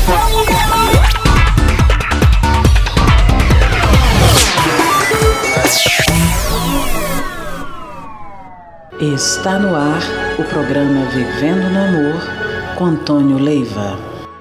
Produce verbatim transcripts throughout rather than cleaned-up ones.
Está no ar o programa Vivendo no Amor com Antônio Leiva.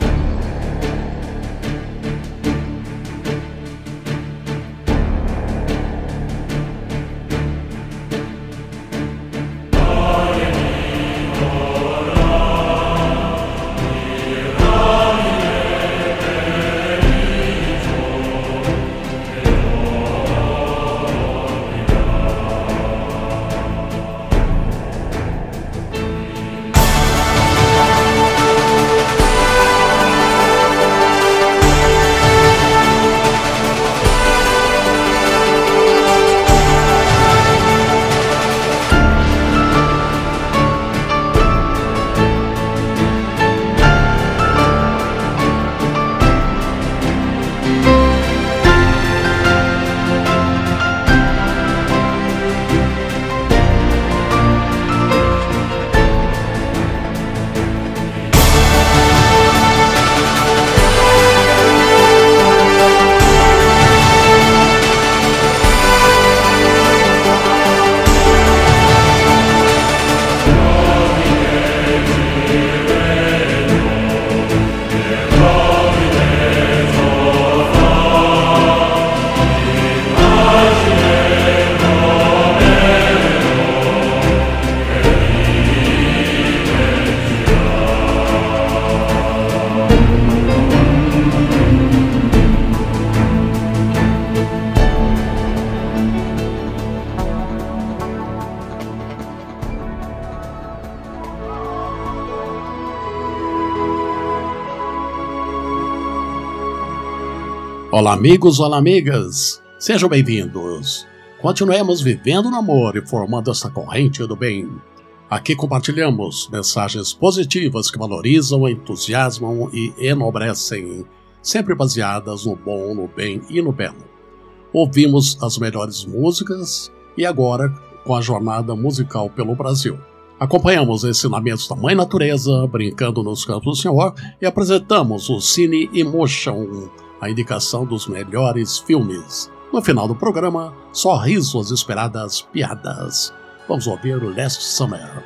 Olá amigos, olá amigas, sejam bem-vindos. Continuemos vivendo no amor e formando essa corrente do bem. Aqui compartilhamos mensagens positivas que valorizam, entusiasmam e enobrecem, sempre baseadas no bom, no bem e no belo. Ouvimos as melhores músicas e agora com a jornada musical pelo Brasil. Acompanhamos ensinamentos da Mãe Natureza, brincando nos campos do Senhor e apresentamos o Cine Emotion, a indicação dos melhores filmes. No final do programa, só risos, esperadas piadas. Vamos ouvir o Last Summer.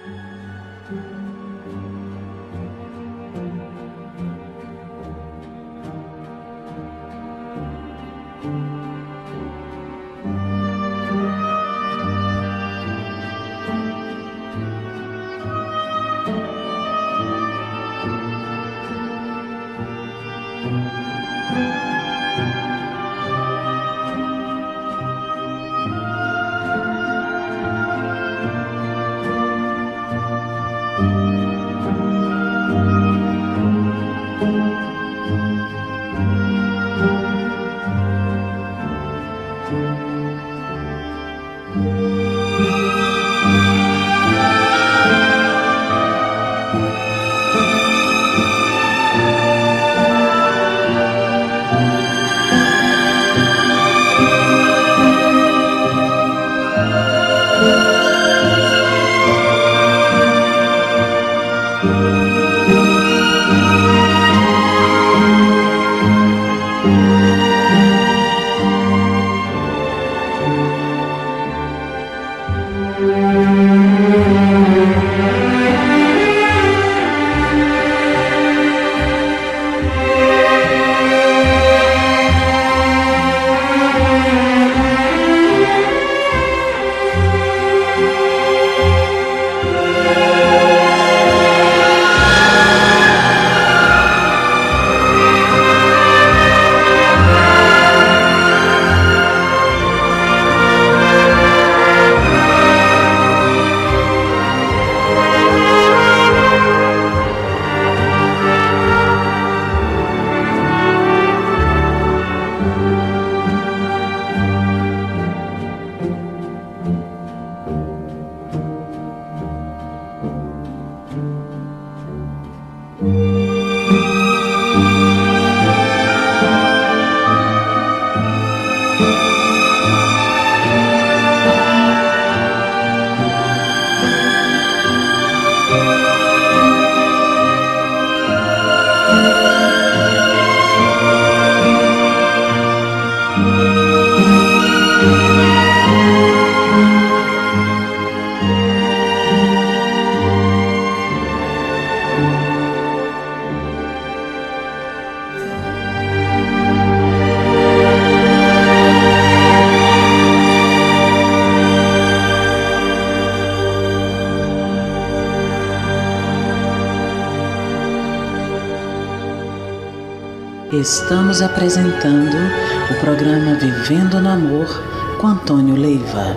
Estamos apresentando o programa Vivendo no Amor com Antônio Leiva.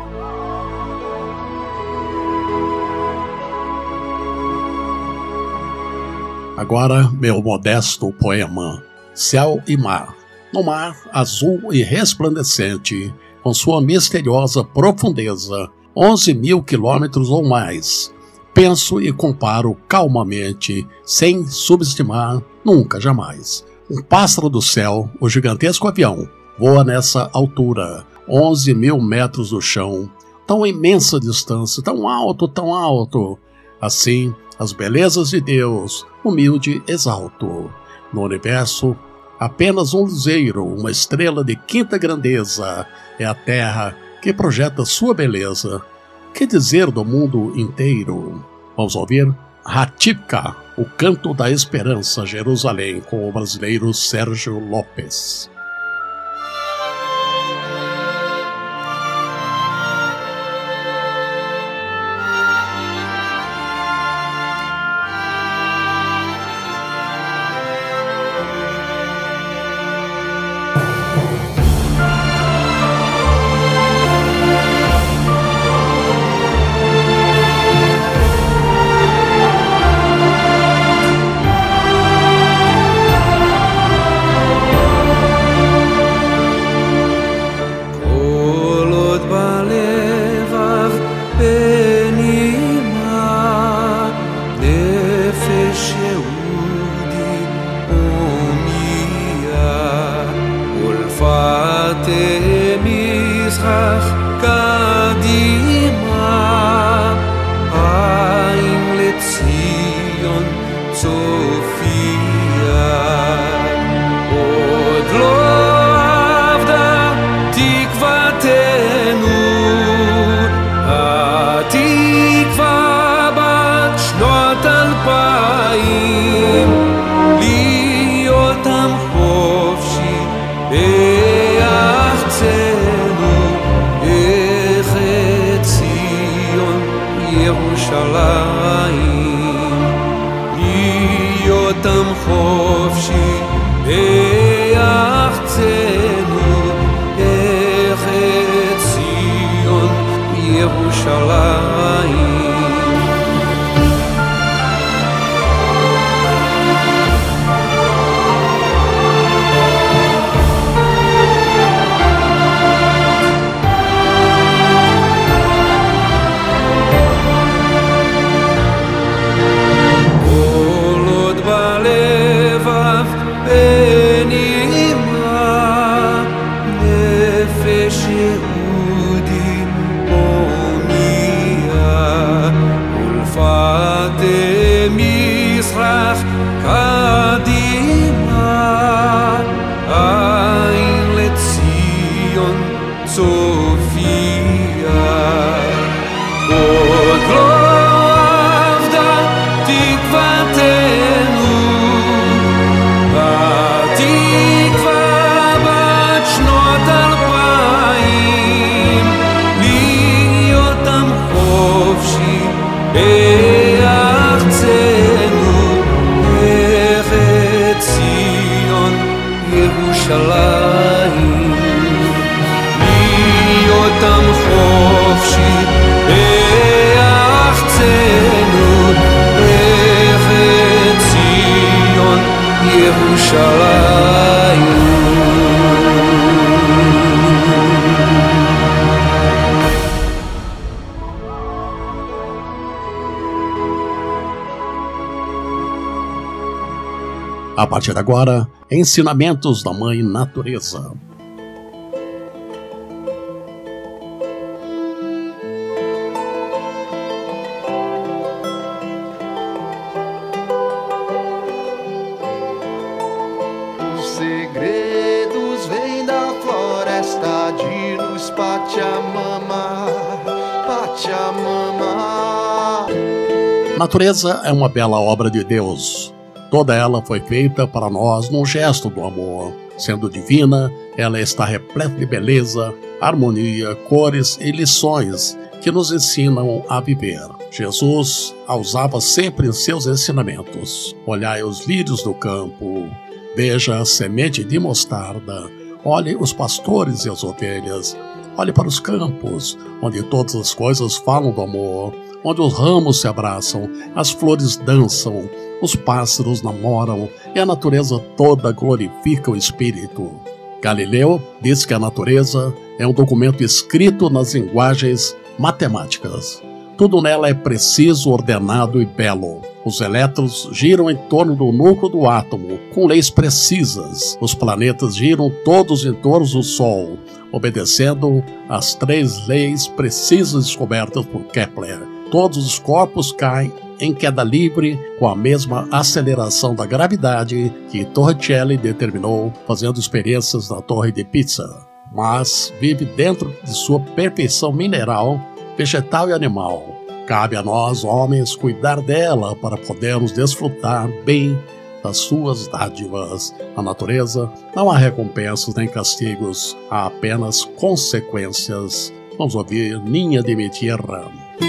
Agora, meu modesto poema, Céu e Mar. No mar, azul e resplandecente, com sua misteriosa profundeza, onze mil quilômetros ou mais. Penso e comparo calmamente, sem subestimar, nunca, jamais. Um pássaro do céu, o gigantesco avião, voa nessa altura, onze mil metros do chão, tão imensa distância, tão alto, tão alto. Assim, as belezas de Deus, humilde exalto. No universo, apenas um luzeiro, uma estrela de quinta grandeza, é a terra que projeta sua beleza. Que dizer do mundo inteiro? Vamos ouvir Hatikvah, o canto da esperança, Jerusalém, com o brasileiro Sérgio Lopes. A partir de agora, ensinamentos da Mãe Natureza. Os segredos vêm da floresta de luz, Pachamama, Pachamama. Natureza é uma bela obra de Deus. Toda ela foi feita para nós num gesto do amor. Sendo divina, ela está repleta de beleza, harmonia, cores e lições que nos ensinam a viver. Jesus a usava sempre em seus ensinamentos. Olhai os lírios do campo, Veja a semente de mostarda. Olhe os pastores e as ovelhas. Olhe para os campos, onde todas as coisas falam do amor, onde os ramos se abraçam, as flores dançam, os pássaros namoram e a natureza toda glorifica o Espírito. Galileu diz que a natureza é um documento escrito nas linguagens matemáticas. Tudo nela é preciso, ordenado e belo. Os elétrons giram em torno do núcleo do átomo, com leis precisas. Os planetas giram todos em torno do Sol, obedecendo às três leis precisas descobertas por Kepler. Todos os corpos caem em queda livre com a mesma aceleração da gravidade que Torricelli determinou fazendo experiências na Torre de Pisa. Mas vive dentro de sua perfeição mineral, vegetal e animal. Cabe a nós, homens, cuidar dela para podermos desfrutar bem das suas dádivas. Na natureza não há recompensas nem castigos, há apenas consequências. Vamos ouvir Niña de mi Tierra.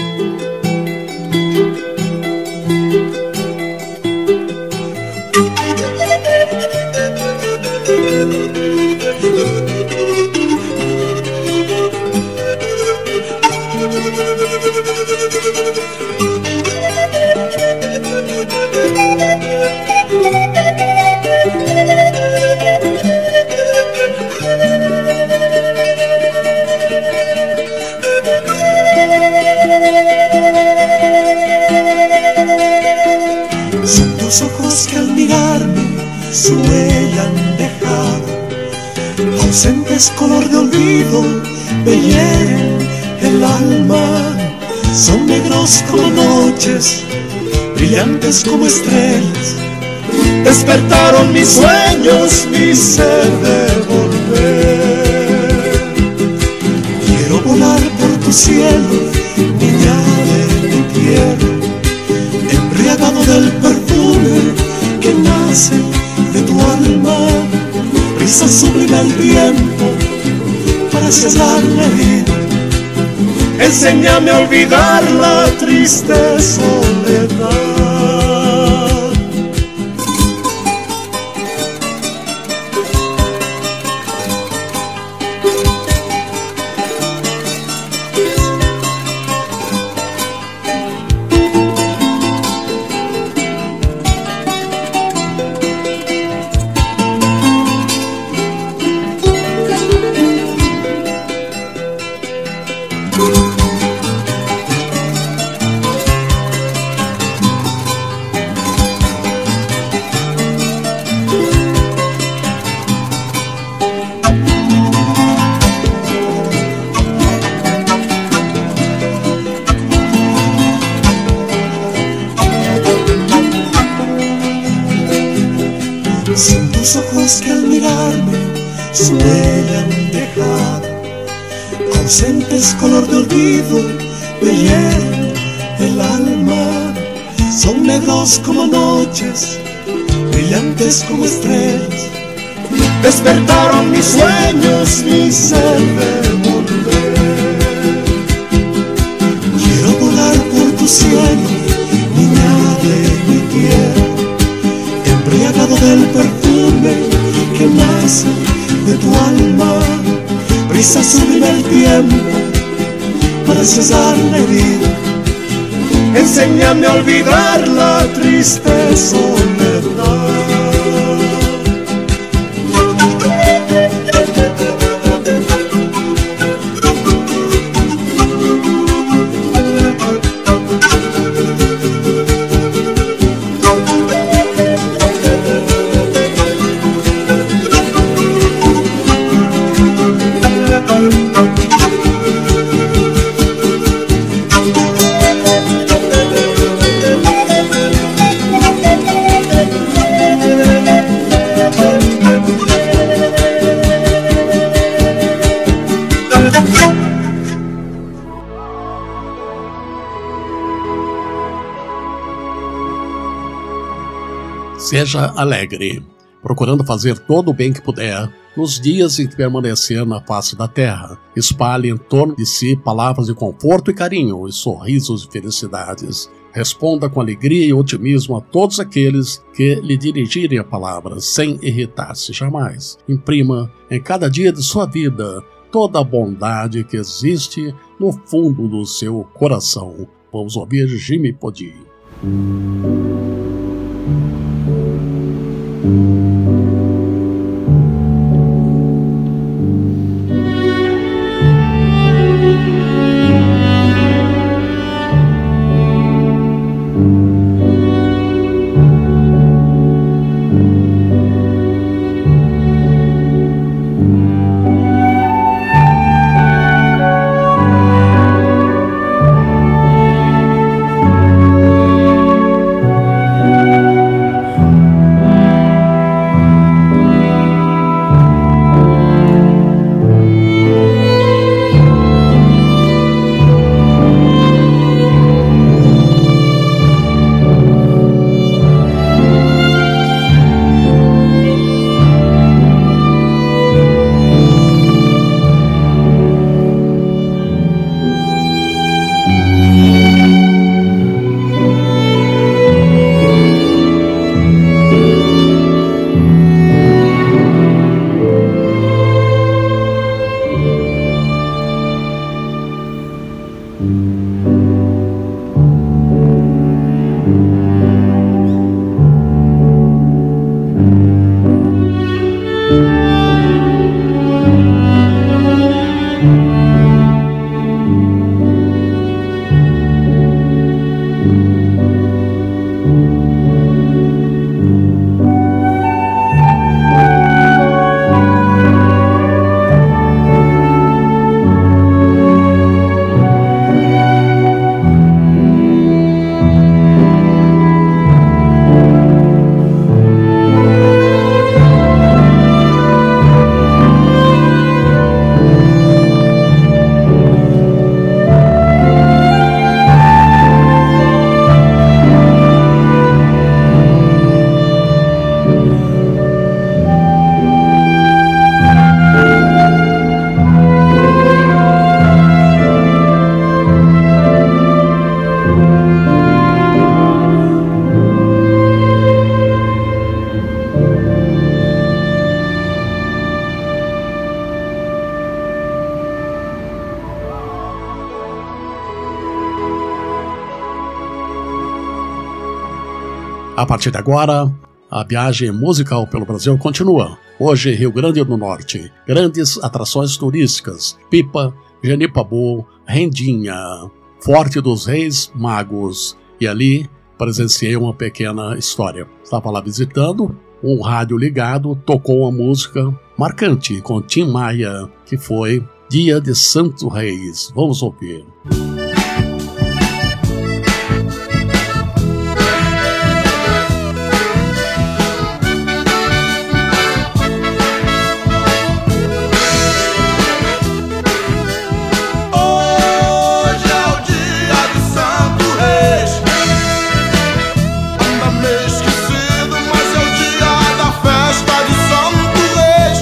Son tus ojos que al mirarme su huella han dejado, ausentes color de olvido, me hieren el alma. Son negros como noches, brillantes como estrellas, despertaron mis sueños, mi sed de volver. Quiero volar por tu cielo, niña de mi tierra, embriagado del perfume que nace de tu alma. Brisa sublime el tiempo para cesar la herida. Enséñame a olvidar la triste soledad. Son tus ojos que al mirarme su huella han dejado, ausentes color de olvido, me hieren el alma. Son negros como noches, brillantes como estrellas, despertaron mis sueños, mi sed de volver. Quiero volar por tu cielo, niña de mi tierra, embriagado del perfume que nace de tu alma. Brisa sublime el tiempo para cesar la herida. Enséñame a olvidar la triste soledad. Seja alegre, procurando fazer todo o bem que puder nos dias em que permanecer na face da terra. Espalhe em torno de si palavras de conforto e carinho, e sorrisos e felicidades. Responda com alegria e otimismo a todos aqueles que lhe dirigirem a palavra, sem irritar-se jamais. Imprima em cada dia de sua vida toda a bondade que existe no fundo do seu coração. Vamos ouvir Jimmy Podi. A partir de agora, a viagem musical pelo Brasil continua. Hoje, Rio Grande do Norte. Grandes atrações turísticas. Pipa, Genipabu, Rendinha, Forte dos Reis Magos. E ali presenciei uma pequena história. Estava lá visitando, um rádio ligado tocou uma música marcante com Tim Maia, que foi Dia de Santos Reis. Vamos ouvir.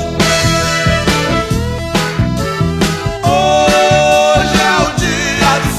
Hoje é o dia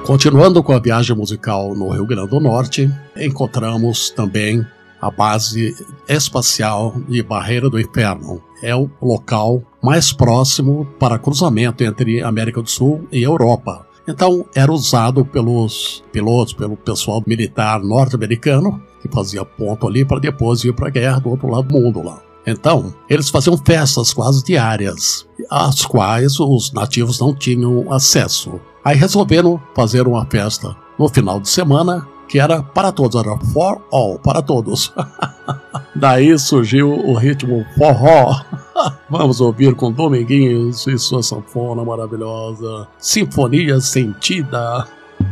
Continuando com a viagem musical no Rio Grande do Norte, encontramos também a base espacial de Barreira do Inferno. É o local mais próximo para cruzamento entre América do Sul e Europa. Então era usado pelos pilotos, pelo pessoal militar norte-americano, que fazia ponto ali para depois ir para a guerra do outro lado do mundo lá. Então, eles faziam festas quase diárias, às quais os nativos não tinham acesso. Aí resolveram fazer uma festa no final de semana, que era para todos, era for all, para todos. Daí surgiu o ritmo forró. Vamos ouvir com Dominguinhos e sua sanfona maravilhosa, Sinfonia Sentida.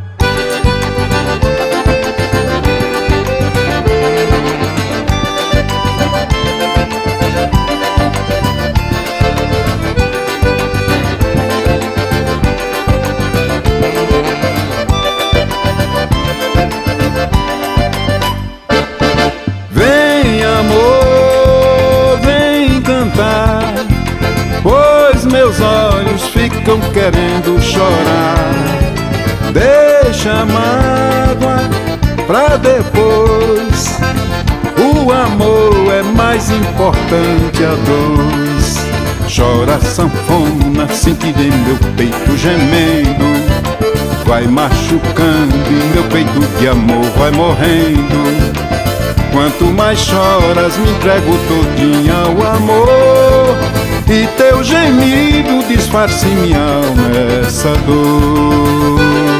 Meus olhos ficam querendo chorar. Deixa a mágoa pra depois. O amor é mais importante a dois. Chora sanfona, sentida em meu peito gemendo. Vai machucando e meu peito de amor vai morrendo. Quanto mais choras, me entrego todinha ao amor. E teu gemido disfarce minha alma essa dor.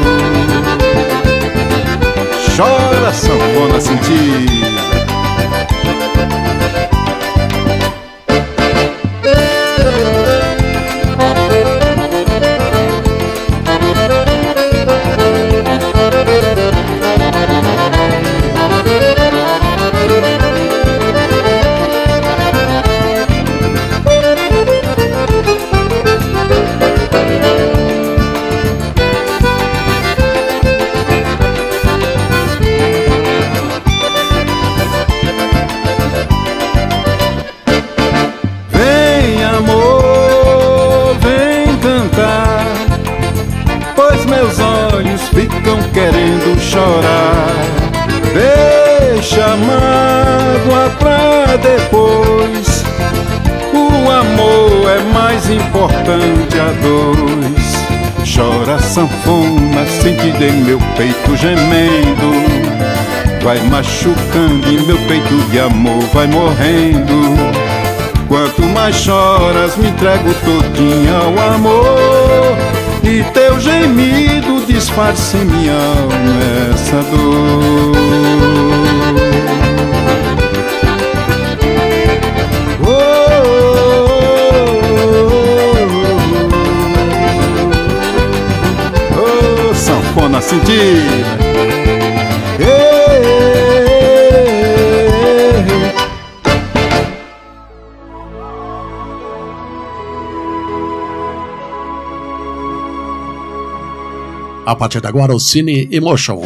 Chora, sanfona sentida. Ficam querendo chorar. Deixa a mágoa pra depois. O amor é mais importante a dois. Chora sanfona, sentida em meu peito gemendo. Vai machucando e meu peito de amor vai morrendo. Quanto mais choras, me entrego todinha ao amor. E teu gemido disfarce minha alma essa dor. Oh, oh, oh, oh, sanfona sentida. A partir de agora, o Cine Emotion.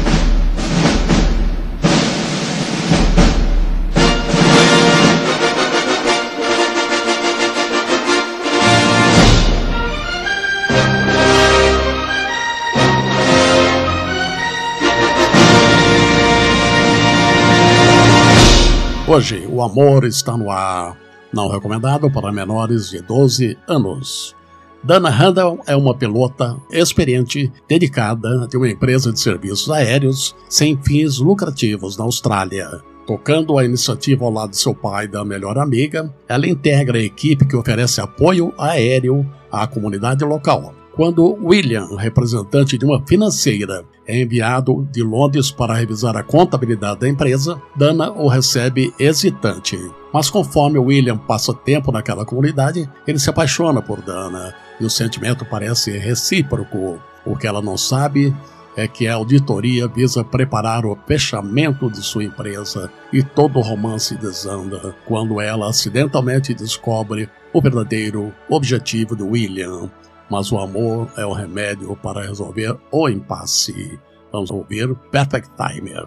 Hoje, o amor está no ar. Não recomendado para menores de doze anos. Dana Handel é uma pilota experiente dedicada de uma empresa de serviços aéreos sem fins lucrativos na Austrália. Tocando a iniciativa ao lado de seu pai e da melhor amiga, ela integra a equipe que oferece apoio aéreo à comunidade local. Quando William, representante de uma financeira, é enviado de Londres para revisar a contabilidade da empresa, Dana o recebe hesitante. Mas conforme William passa tempo naquela comunidade, ele se apaixona por Dana e o sentimento parece recíproco. O que ela não sabe é que a auditoria visa preparar o fechamento de sua empresa e todo o romance desanda quando ela acidentalmente descobre o verdadeiro objetivo de William. Mas o amor é o remédio para resolver o impasse. Vamos ouvir Perfect Timer.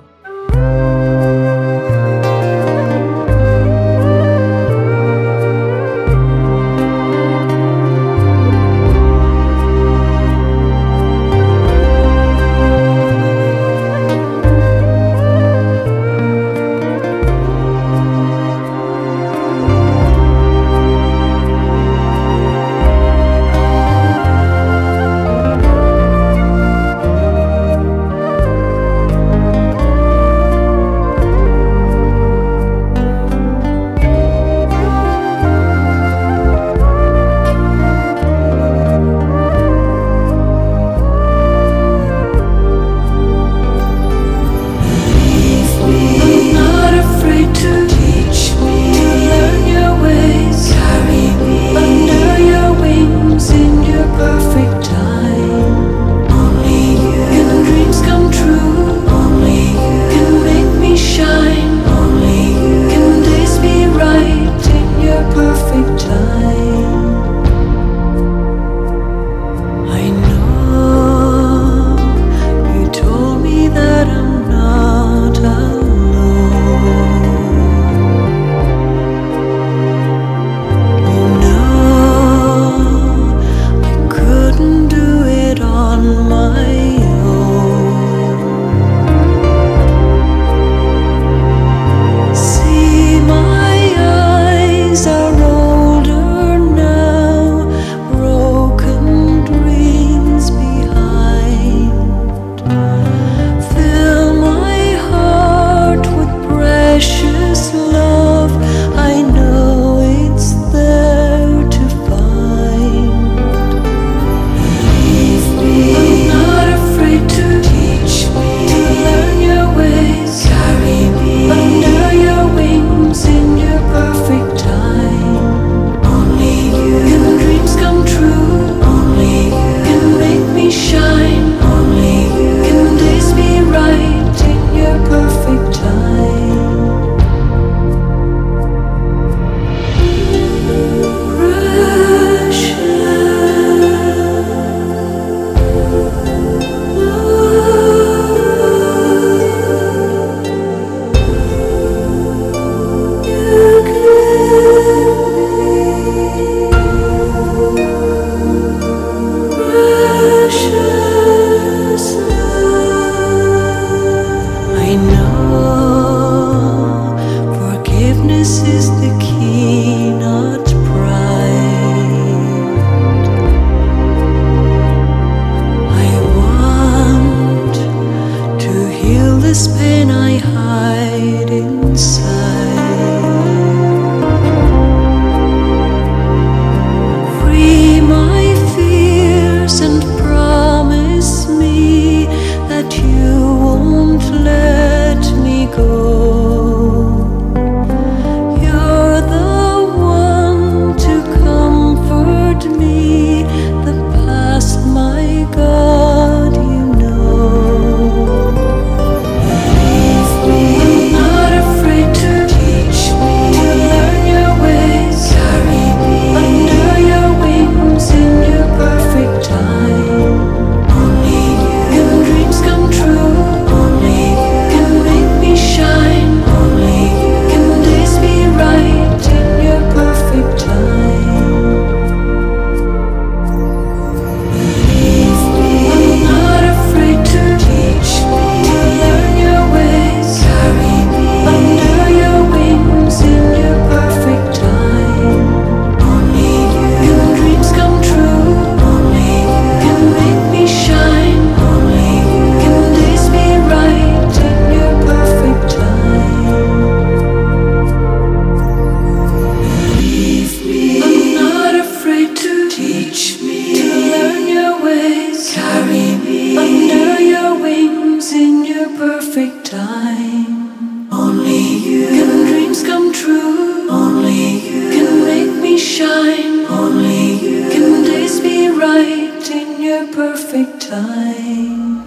perfect time.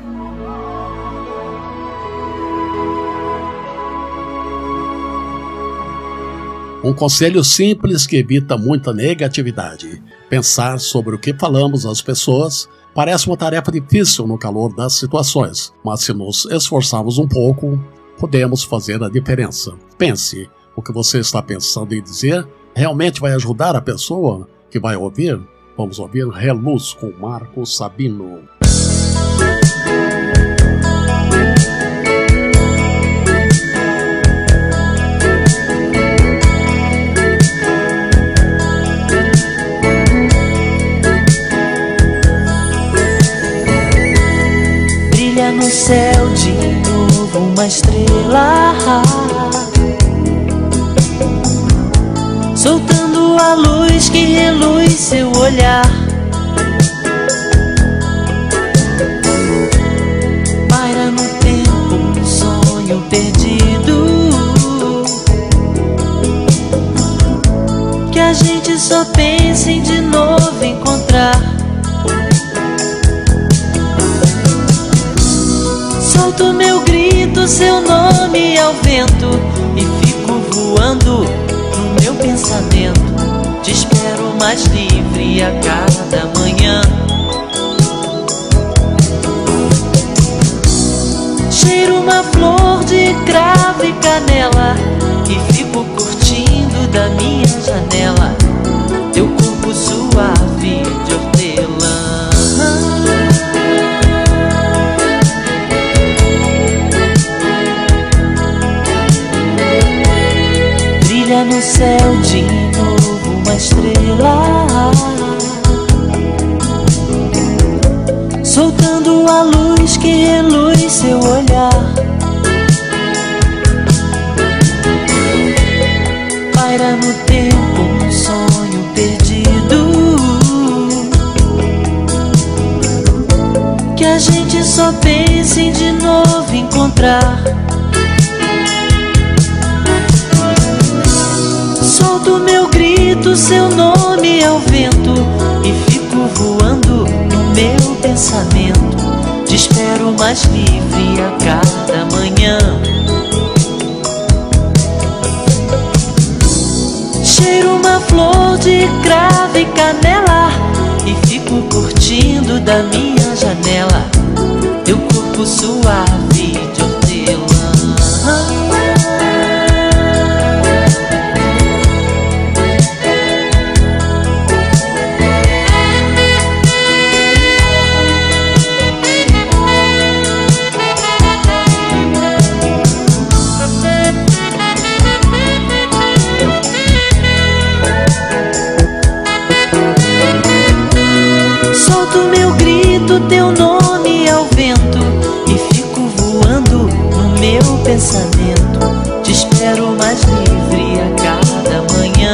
Um conselho simples que evita muita negatividade. Pensar sobre o que falamos às pessoas parece uma tarefa difícil no calor das situações, mas se nos esforçarmos um pouco, podemos fazer a diferença. Pense, o que você está pensando em dizer realmente vai ajudar a pessoa que vai ouvir? Vamos ouvir Reluz com Marco Sabino. Brilha no céu de novo uma estrela, soltando a luz que reluz seu olhar. Paira no tempo um sonho perdido, que a gente só pensa em de novo encontrar. Solto meu grito, seu nome ao vento, e fico voando no meu pensamento. Te espero mais livre a cada manhã. Cheiro uma flor de cravo e canela, e fico curtindo da minha janela teu corpo suave de hortelã. Brilha no céu de novo uma estrela, soltando a luz que reluz seu olhar. Paira no tempo um sonho perdido, que a gente só pensa em de novo encontrar. Solto meu grito, seu nome ao vento, e fico voando no meu pensamento. Te espero mais livre a cada manhã. Cheiro uma flor de cravo e canela, e fico curtindo da minha janela teu corpo suave de hortelã. Teu nome ao vento, e fico voando no meu pensamento. Te espero mais livre a cada manhã.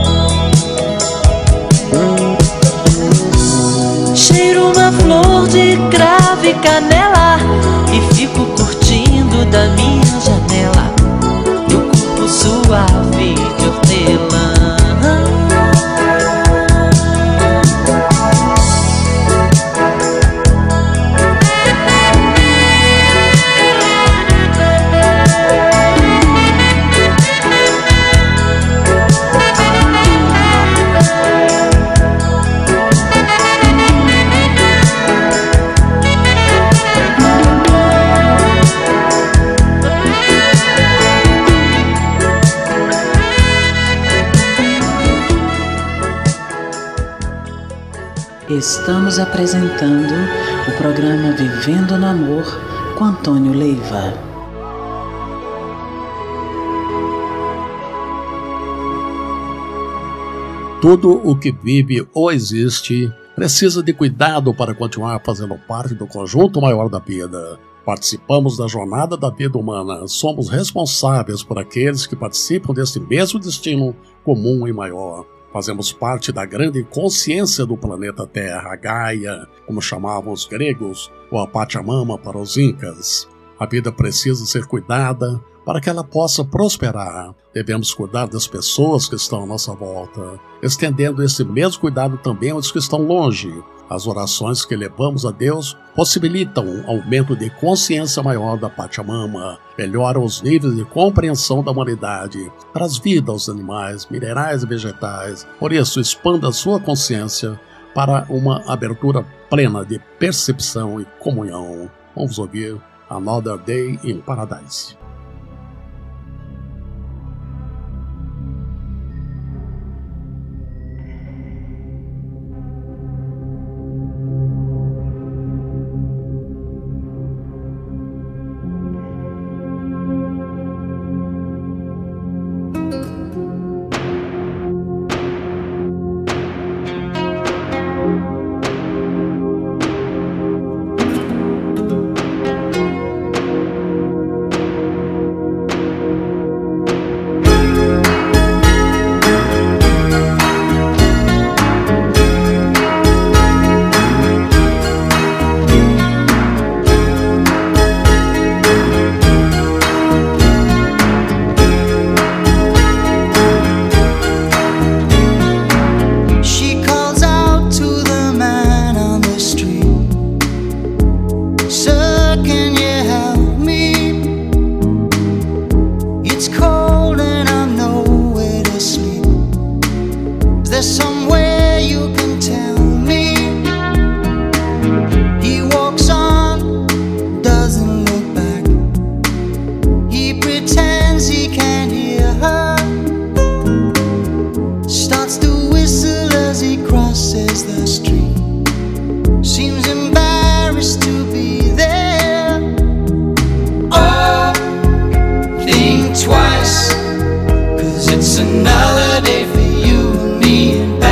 Cheiro uma flor de cravo e canela, e fico curtindo da minha janela teu corpo suave de hortelã. Estamos apresentando o programa Vivendo no Amor com Antônio Leiva. Tudo o que vive ou existe precisa de cuidado para continuar fazendo parte do conjunto maior da vida. Participamos da jornada da vida humana, somos responsáveis por aqueles que participam desse mesmo destino comum e maior. Fazemos parte da grande consciência do planeta Terra, a Gaia, como chamavam os gregos, ou a Pachamama para os incas. A vida precisa ser cuidada, para que ela possa prosperar. Devemos cuidar das pessoas que estão à nossa volta, estendendo esse mesmo cuidado também aos que estão longe. As orações que levamos a Deus possibilitam um aumento de consciência maior da Pachamama, melhoram os níveis de compreensão da humanidade, traz vida aos animais, minerais e vegetais. Por isso, expanda sua consciência para uma abertura plena de percepção e comunhão. Vamos ouvir Another Day in Paradise. Another day for you and me and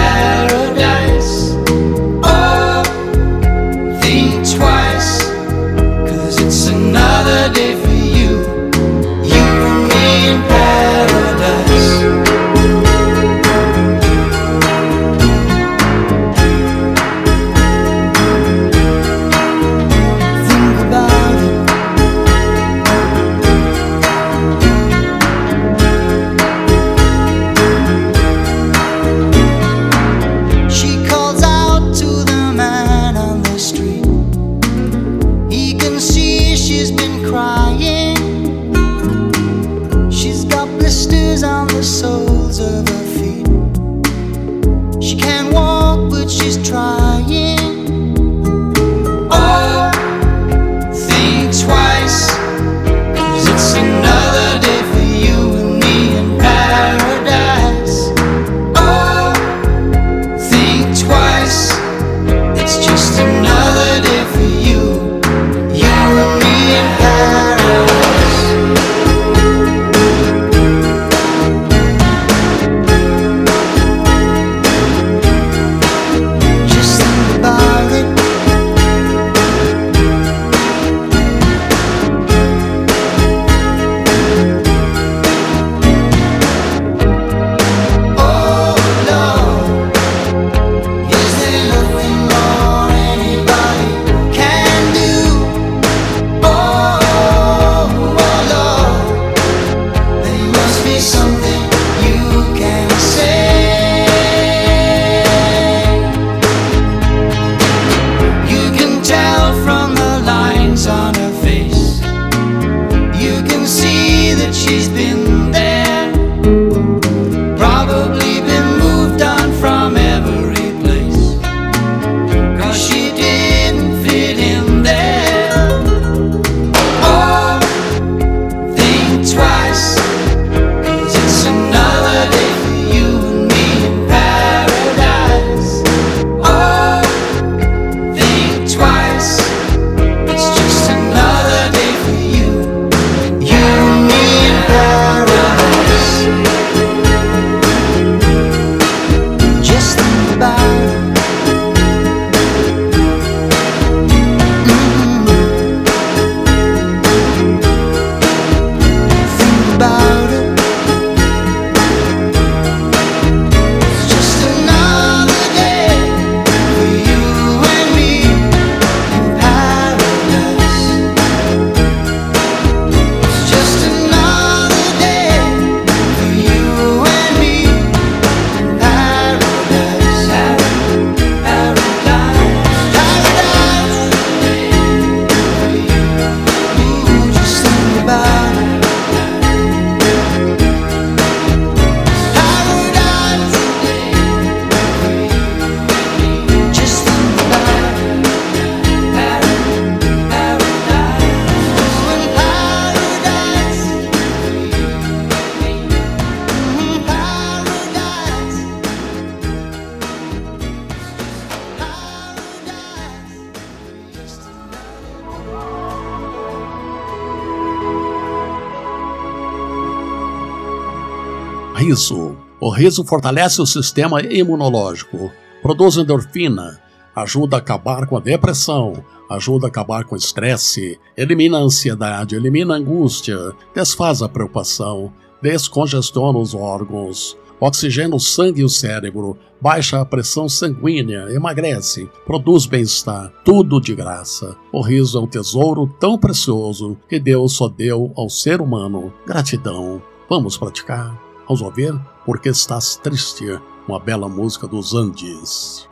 riso. O riso fortalece o sistema imunológico, produz endorfina, ajuda a acabar com a depressão, ajuda a acabar com o estresse, elimina a ansiedade, elimina a angústia, desfaz a preocupação, descongestiona os órgãos, oxigena o sangue e o cérebro, baixa a pressão sanguínea, emagrece, produz bem-estar, tudo de graça. O riso é um tesouro tão precioso que Deus só deu ao ser humano. Gratidão. Vamos praticar? Vamos ouvir? Porque estás triste? Uma bela música dos Andes.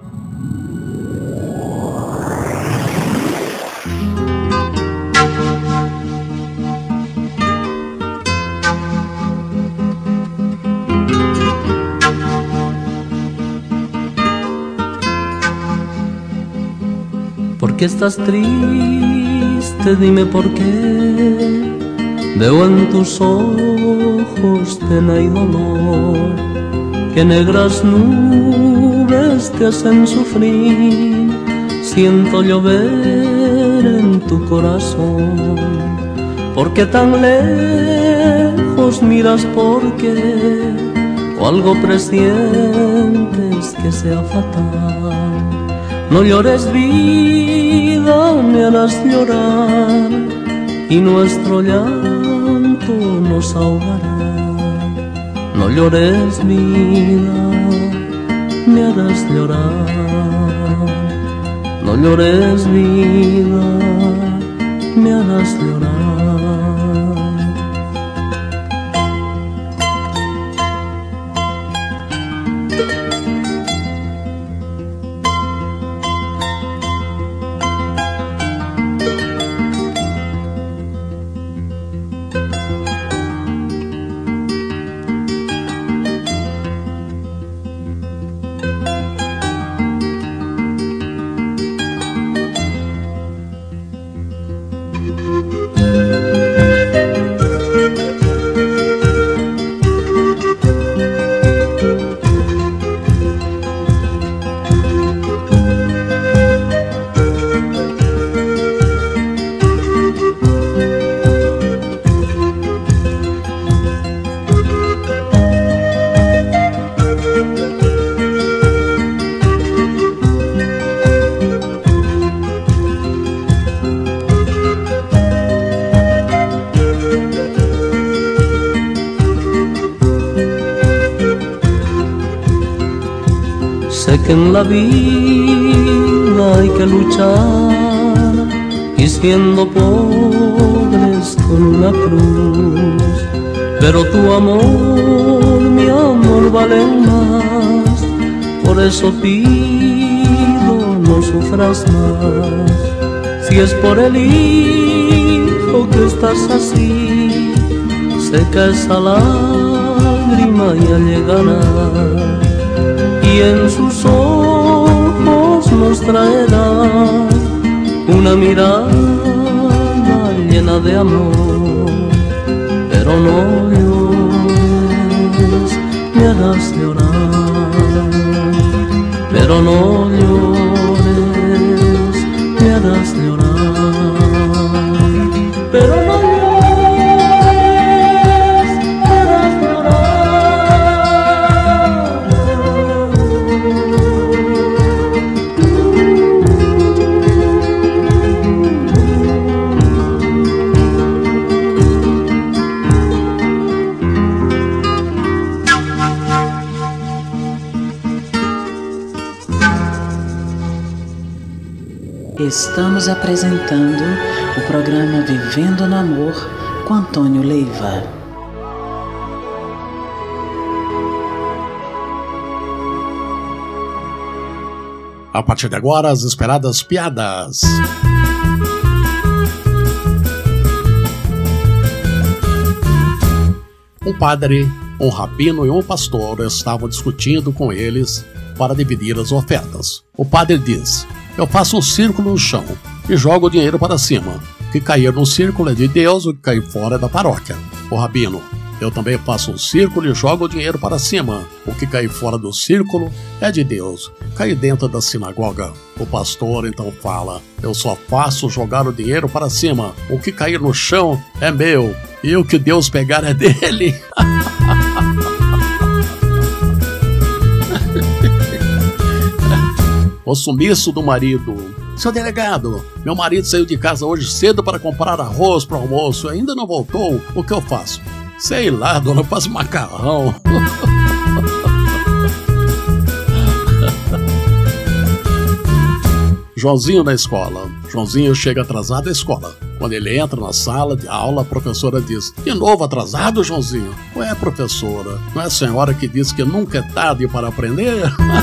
¿Por qué estás triste? Dime por qué. Veo en tus ojos pena y dolor, que negras nubes te hacen sufrir. Siento llover en tu corazón. ¿Por qué tan lejos miras? ¿Por qué? ¿O algo presientes que sea fatal? No llores, vida, me harás llorar, y nuestro llanto nos ahogará. No llores, vida, me harás llorar. No llores, vida, me harás llorar. Que en la vida hay que luchar, y siendo pobres con una cruz, pero tu amor, mi amor, vale más. Por eso pido, no sufras más. Si es por el hijo que estás así, seca esa lágrima ya llegará, y en sus ojos nos traerá una mirada llena de amor. Pero no llores, me harás llorar. Pero no llores, me harás llorar. Pero no Estamos apresentando o programa Vivendo no Amor com Antônio Leiva. A partir de agora, as esperadas piadas. Um padre, um rabino e um pastor estavam discutindo com eles para dividir as ofertas. O padre diz: eu faço um círculo no chão e jogo o dinheiro para cima. O que cair no círculo é de Deus, o que cair fora é da paróquia. O rabino: eu também faço um círculo e jogo o dinheiro para cima. O que cair fora do círculo é de Deus, cair dentro da sinagoga. O pastor então fala: eu só faço jogar o dinheiro para cima. O que cair no chão é meu, e o que Deus pegar é dele. O sumiço do marido. Seu delegado, meu marido saiu de casa hoje cedo para comprar arroz para o almoço. Ainda não voltou. O que eu faço? Sei lá, dona, eu faço macarrão. Joãozinho na escola. Joãozinho chega atrasado à escola. Quando ele entra na sala de aula, a professora diz: de novo atrasado, Joãozinho? Ué, professora, não é a senhora que diz que nunca é tarde para aprender?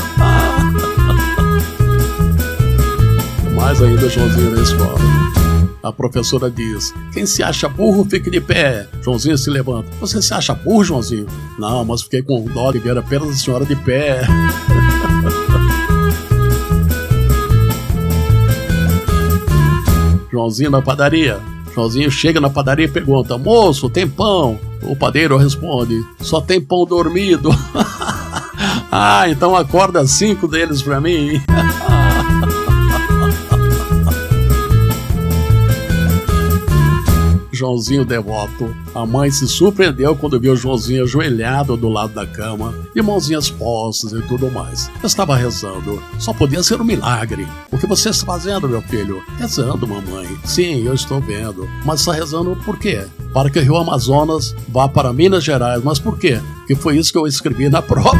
Mais ainda, Joãozinho na escola. A professora diz: quem se acha burro, fique de pé. Joãozinho se levanta. Você se acha burro, Joãozinho? Não, mas fiquei com dó de ver apenas a senhora de pé. Joãozinho na padaria. Joãozinho chega na padaria e pergunta: moço, tem pão? O padeiro responde: só tem pão dormido. Ah, então acorda cinco deles pra mim. Joãozinho devoto. A mãe se surpreendeu quando viu Joãozinho ajoelhado do lado da cama, de mãozinhas postas e tudo mais. Eu estava rezando. Só podia ser um milagre. O que você está fazendo, meu filho? Rezando, mamãe. Sim, eu estou vendo. Mas está rezando por quê? Para que o Rio Amazonas vá para Minas Gerais. Mas por quê? Porque foi isso que eu escrevi na prova.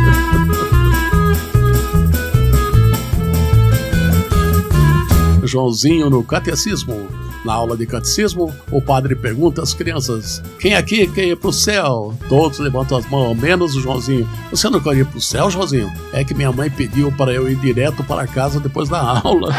Joãozinho no catecismo. Na aula de catecismo, o padre pergunta às crianças: quem aqui quer ir pro céu? Todos levantam as mãos, menos o Joãozinho. Você não quer ir pro céu, Joãozinho? É que minha mãe pediu para eu ir direto para casa depois da aula.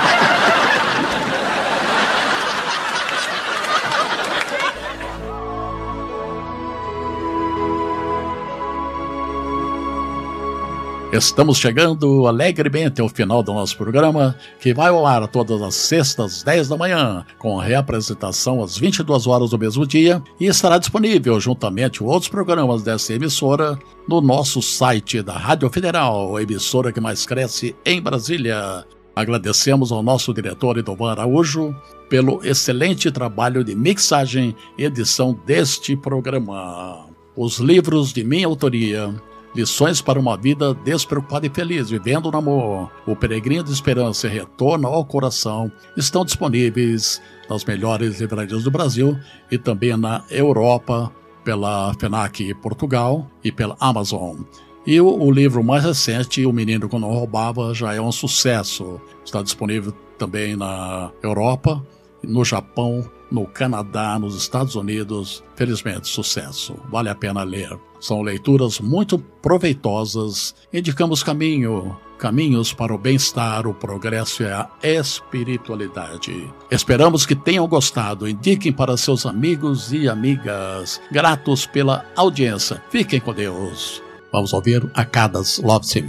Estamos chegando alegremente ao final do nosso programa, que vai ao ar todas as sextas, dez da manhã, com reapresentação às vinte e duas horas do mesmo dia, e estará disponível, juntamente com outros programas dessa emissora, no nosso site da Rádio Federal, a emissora que mais cresce em Brasília. Agradecemos ao nosso diretor Edovan Araújo pelo excelente trabalho de mixagem e edição deste programa. Os livros de minha autoria: Lições para uma Vida Despreocupada e Feliz, Vivendo no Amor, O Peregrino de Esperança e Retorno ao Coração, estão disponíveis nas melhores livrarias do Brasil e também na Europa, pela FENAC Portugal e pela Amazon. E o, o livro mais recente, O Menino que Não Roubava, já é um sucesso. Está disponível também na Europa, no Japão, no Canadá, nos Estados Unidos. Felizmente, sucesso. Vale a pena ler. São leituras muito proveitosas. Indicamos caminho, caminhos para o bem-estar, o progresso e a espiritualidade. Esperamos que tenham gostado. Indiquem para seus amigos e amigas. Gratos pela audiência. Fiquem com Deus. Vamos ouvir Acadas Love Singing.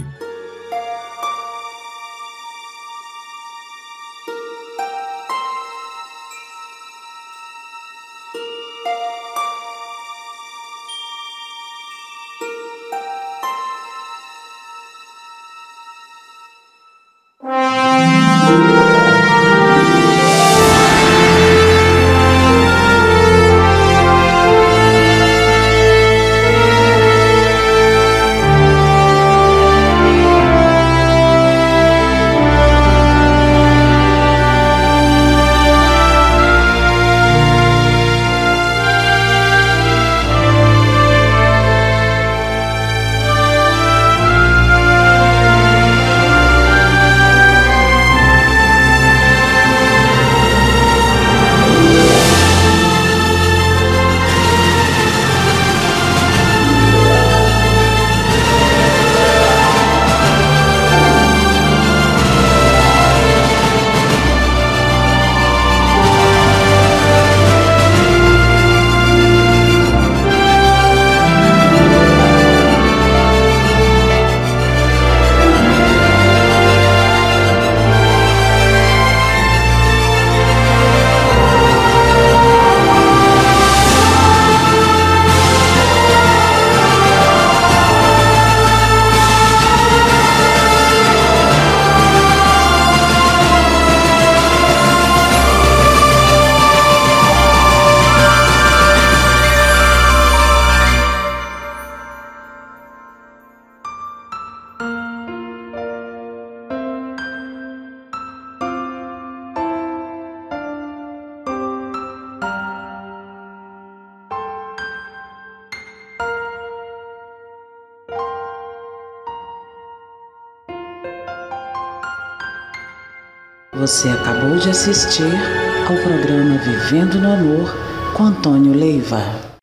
Você acabou de assistir ao programa Vivendo no Amor com Antônio Leiva.